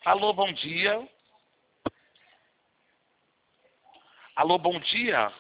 Alô, bom dia. Alô, bom dia.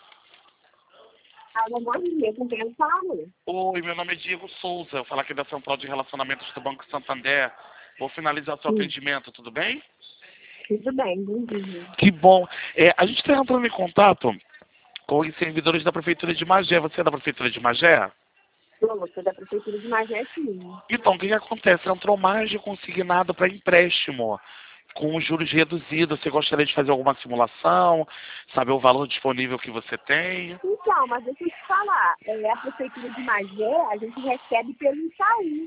Alô, bom dia, com quem eu falo? Oi, meu nome é Diego Souza. Eu falo aqui da Central de Relacionamentos do Banco Santander. Vou finalizar o seu atendimento, tudo bem? Tudo bem, bom dia. Que bom. A gente está entrando em contato com os servidores da Prefeitura de Magé. Você é da Prefeitura de Magé? Eu sou da Prefeitura de Magé, sim. Então, o que acontece? Entrou mais de consignado para empréstimo, com os juros reduzidos. Você gostaria de fazer alguma simulação? Saber o valor disponível que você tem? Então, mas deixa eu te falar, a Prefeitura de Magé, a gente recebe pelo Itaú.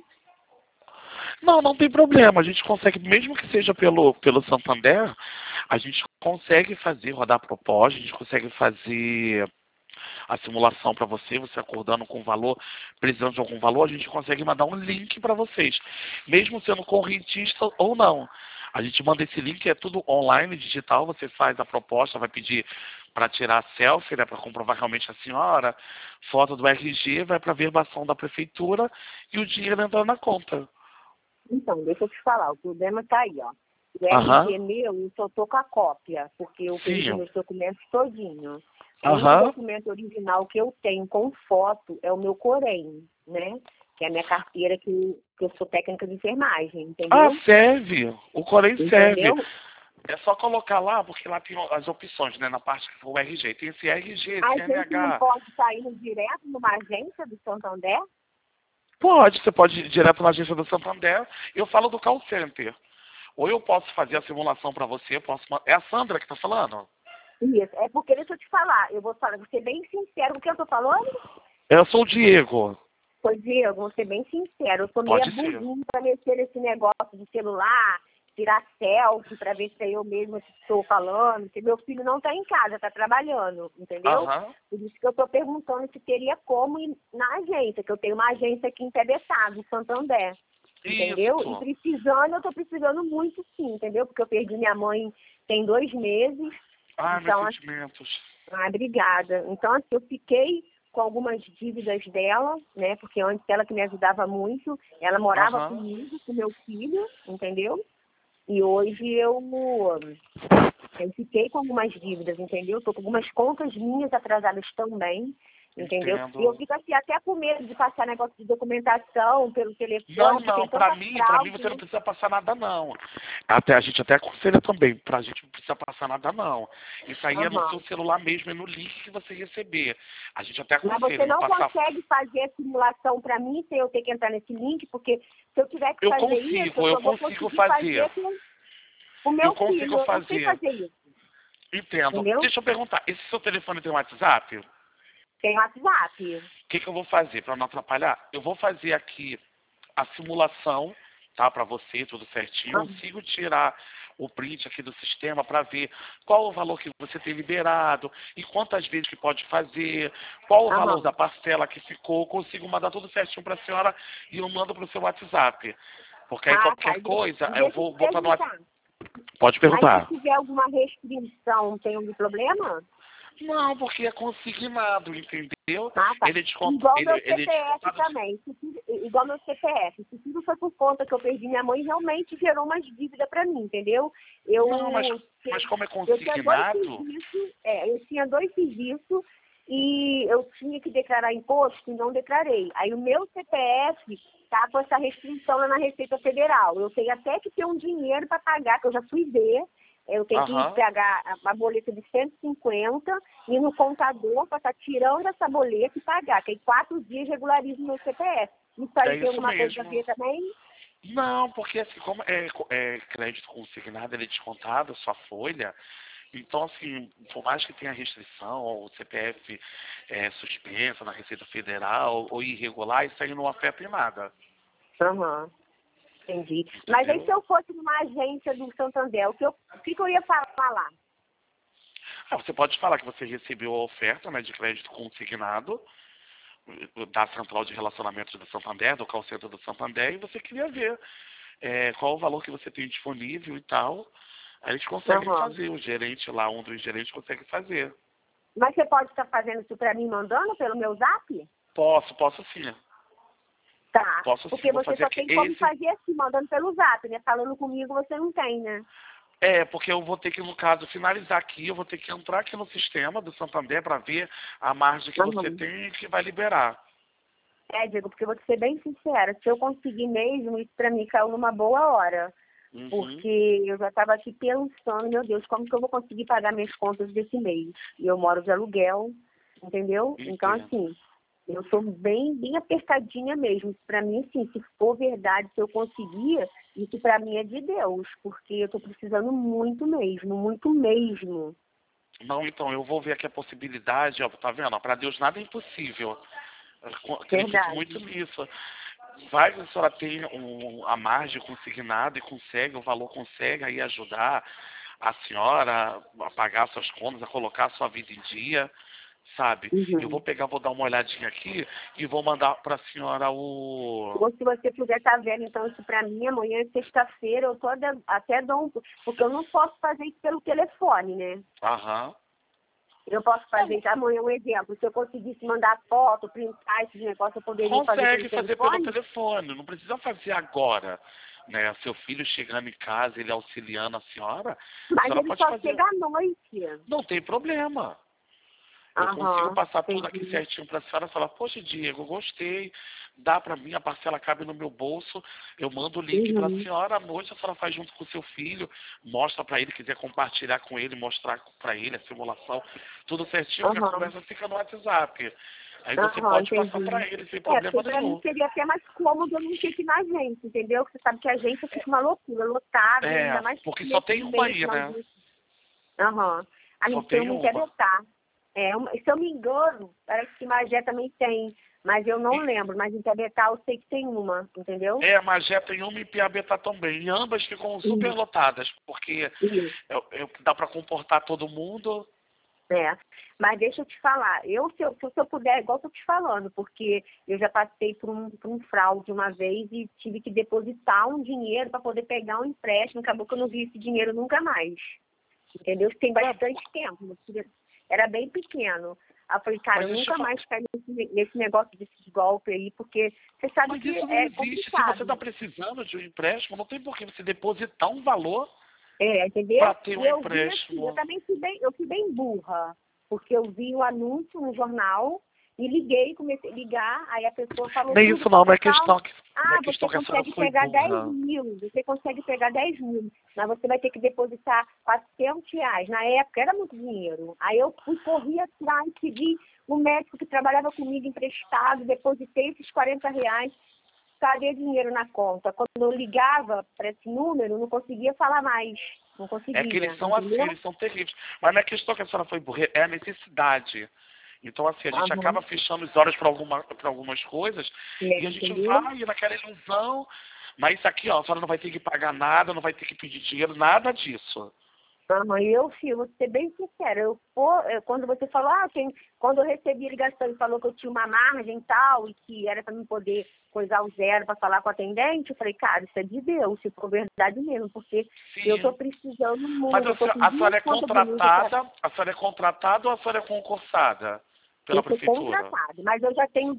Não, não tem problema. A gente consegue, mesmo que seja pelo Santander, a gente consegue fazer, rodar a proposta, a gente consegue fazer a simulação para você, você acordando com o valor, precisando de algum valor, a gente consegue mandar um link para vocês, mesmo sendo correntista ou não. A gente manda esse link, é tudo online, digital, você faz a proposta, vai pedir para tirar selfie, né, para comprovar realmente a senhora, foto do RG, vai para a verbação da prefeitura e o dinheiro entra na conta. Então, deixa eu te falar, o problema tá aí, ó. O Aham. RG meu, eu só tô com a cópia, porque eu perdi Sim. meus documentos todinho. O único Aham. documento original que eu tenho com foto é o meu Corém, né? Que é a minha carteira que eu sou técnica de enfermagem, Ah, entendeu? serve. O Corém serve. Entendeu? É só colocar lá, porque lá tem as opções, né? Na parte que for o RG. Tem esse RG, A gente não CNH. pode estar indo direto numa agência do Santander? Pode, você pode ir direto na agência do Santander. Eu falo do call center. Ou eu posso fazer a simulação para você. É a Sandra que está falando? Isso. É porque, deixa eu te falar, eu vou falar, vou ser bem sincero com o que eu tô falando. Eu sou o Diego. Pois, Diego, vou ser bem sincero, eu sou meia Pode ser. burrinha para mexer nesse negócio de celular, tirar selfie para ver se é eu mesma que estou falando, porque meu filho não está em casa, está trabalhando, entendeu? Aham. Por isso que eu estou perguntando se teria como ir na agência, que eu tenho uma agência aqui em Pebeçado, em Santander. Entendeu? E Isso. precisando, eu tô precisando muito sim, entendeu? Porque eu perdi minha mãe tem 2 meses. Ai, meus Então, sentimentos. obrigada. Então, assim, eu fiquei com algumas dívidas dela, né? Porque antes ela que me ajudava muito, ela morava Aham. comigo, com meu filho, entendeu? E hoje eu fiquei com algumas dívidas, entendeu? Tô com algumas contas minhas atrasadas também, entendeu? E eu Entendo. fico assim, até com medo de passar negócio de documentação pelo Não, telefone, que não, tem tanta pra mim fraude, você né? não precisa passar nada não. A gente até aconselha também, pra gente não precisa passar nada não. Isso aí é no Aham. seu celular mesmo, é no link que você receber. A gente até Mas aconselha, você não não passar. consegue fazer a simulação para mim sem eu ter que entrar nesse link, porque se eu tiver que fazer isso, eu Eu só vou consigo conseguir fazer. fazer com o Eu meu filho. consigo Eu não sei fazer. fazer isso, Entendo. entendeu? Deixa eu perguntar, esse seu telefone tem WhatsApp? O Tem WhatsApp. que eu vou fazer para não atrapalhar? Eu vou fazer aqui a simulação, tá, para você, tudo certinho. Eu consigo tirar o print aqui do sistema para ver qual o valor que você tem liberado e quantas vezes que pode fazer, qual o valor Aham. da parcela que ficou. Eu consigo mandar tudo certinho para a senhora e eu mando para o seu WhatsApp. Porque aí Ah, tá. qualquer coisa, eu Deixa eu vou te botar no WhatsApp. perguntar. Pode Mas se perguntar. tiver alguma restrição, tem algum problema? Não, porque é consignado, entendeu? Ah, tá. Ele é desconto, Igual meu ele é CPF descontado. também. Igual meu CPF. Se tudo foi por conta que eu perdi minha mãe, realmente gerou umas dívidas para mim, entendeu? Não, mas Tinha- como é eu tinha dois consignado, serviços, eu tinha 2 serviços e eu tinha que declarar imposto e não declarei. Aí o meu CPF tá com essa restrição lá na Receita Federal. Eu tenho até que ter um dinheiro para pagar, que eu já fui ver. Eu tenho que aham, pegar a boleta de 150 e no contador para estar tirando essa boleta e pagar, que em 4 dias regularizo o meu CPF. Isso é aí tem isso alguma coisa a mesmo. ver também? Não, porque assim, como é crédito consignado, ele é descontado, a sua folha. Então, assim, por mais que tenha restrição, ou o CPF suspenso na Receita Federal, ou irregular, isso aí não afeta em nada. Aham, entendi. Mas aí Entendeu? se eu fosse numa agência do Santander, o que eu ia falar lá? Ah, você pode falar que você recebeu a oferta, né, de crédito consignado da Central de Relacionamentos do Santander, do call center do Santander, e você queria ver qual o valor que você tem disponível e tal. Aí eles conseguem Aham. fazer, o gerente lá, um dos gerentes consegue fazer. Mas você pode estar fazendo isso para mim, mandando pelo meu zap? Posso sim. Tá, Posso sim, porque vou você fazer só aqui tem como esse. fazer assim, mandando pelo zap, né? Falando comigo você não tem, né? É, porque eu vou ter que, no caso, finalizar aqui, eu vou ter que entrar aqui no sistema do Santander para ver a margem que você Aham. tem e que vai liberar. É, Diego, porque eu vou te ser bem sincera, se eu conseguir mesmo, isso pra mim caiu numa boa hora. Uhum, Porque eu já estava aqui pensando, meu Deus, como que eu vou conseguir pagar minhas contas desse mês? E eu moro de aluguel, entendeu? Então, entendo. assim, eu estou bem apertadinha mesmo. Isso para mim, assim, se for verdade, se eu conseguir, isso para mim é de Deus, porque eu estou precisando muito mesmo, muito mesmo. Não, então, eu vou ver aqui a possibilidade, ó, tá vendo? Para Deus nada é impossível. Eu acredito muito Verdade. nisso. Vai que a senhora tem a margem consignada e consegue, o valor consegue aí ajudar a senhora a pagar suas contas, a colocar a sua vida em dia, sabe? Eu vou Uhum. pegar, vou dar uma olhadinha aqui e vou mandar para a senhora o... Ou se você puder estar vendo, então, isso para mim, amanhã é sexta-feira, eu tô até dou um... Porque eu não posso fazer isso pelo telefone, né? Aham. Eu posso fazer isso amanhã, um exemplo. Se eu conseguisse mandar foto, printar esses negócios, eu poderia fazer pelo Consegue fazer pelo telefone? telefone, não precisa fazer agora. Né? Seu filho chegando em casa, ele auxiliando a Mas senhora ele pode só fazer. chega à noite. Não tem problema. Eu consigo Aham, passar tudo aqui entendi. certinho para a senhora e falar, poxa, Diego, gostei, dá para mim, a parcela cabe no meu bolso, eu mando o link para a Uhum. senhora, à noite a senhora faz junto com o seu filho, mostra para ele, quiser compartilhar com ele, mostrar para ele a simulação, tudo certinho, que a Aham, conversa fica no WhatsApp. Aí você aham, pode passar para entendi. ele sem É, problema porque pra mim nenhum. seria até mais cômodo eu não ter que ir na agência, entendeu? Porque você sabe que a agência fica uma loucura, lotada, É, ainda mais porque só nesse tem uma mês, aí, né? finalzinho. Aham. A Só gente tem tem uma em uma. Quebetá. Se eu me engano, parece que Magé também tem, mas eu não E, lembro. Mas em Quebetá eu sei que tem uma, entendeu? a Magé tem uma e Piabetá também. E ambas ficam super Isso, lotadas, porque isso. dá para comportar todo mundo. É. Mas deixa eu te falar, se eu puder, igual eu tô te falando, porque eu já passei por um fraude uma vez e tive que depositar um dinheiro para poder pegar um empréstimo, acabou que eu não vi esse dinheiro nunca mais. Entendeu? Isso tem É, bastante tempo. Meu filho era bem pequeno. Aí eu falei, cara, mas eu deixa eu nunca falar. mais caio nesse negócio desses golpes aí, porque você sabe Mas que isso não é existe. Se você está complicado. precisando de um empréstimo, não tem por que você depositar um valor É, para entendeu? ter E um eu vi assim, eu empréstimo. também fui bem burra, porque eu vi o anúncio no jornal e liguei, comecei a ligar, aí a pessoa falou Nem tudo, isso tal, não, não tal, é tal. questão não é Ah, você questão que a senhora consegue foi pegar 10 burra. mil, você consegue pegar 10 mil, mas você vai ter que depositar R$ 400. Na época era muito dinheiro. Aí eu corri atrás, pedi o médico que trabalhava comigo emprestado, depositei esses R$ 40, cadê dinheiro na conta? Quando eu ligava para esse número, não conseguia falar mais. Não É que conseguia, eles são assim, entendeu? eles são terríveis. Mas não é questão que a senhora foi burra, é a necessidade. Então, assim, a gente Aham. acaba fechando os olhos para algumas coisas É, e a gente entendeu? vai naquela ilusão. Mas isso aqui, ó, a senhora não vai ter que pagar nada, não vai ter que pedir dinheiro, nada disso. Aham. E eu, filho, vou ser bem sincera. Quando você falou, quando eu recebi a ligação e falou que eu tinha uma margem e tal, e que era para mim poder coisar o zero para falar com a atendente, eu falei, cara, isso é de Deus, se for verdade mesmo, porque eu tô Sim. precisando Mas muito, eu tô com a duas senhora é contas de luz, contratada, a senhora é contratada ou a senhora é concursada pela eu sou prefeitura? contratada, mas eu já tenho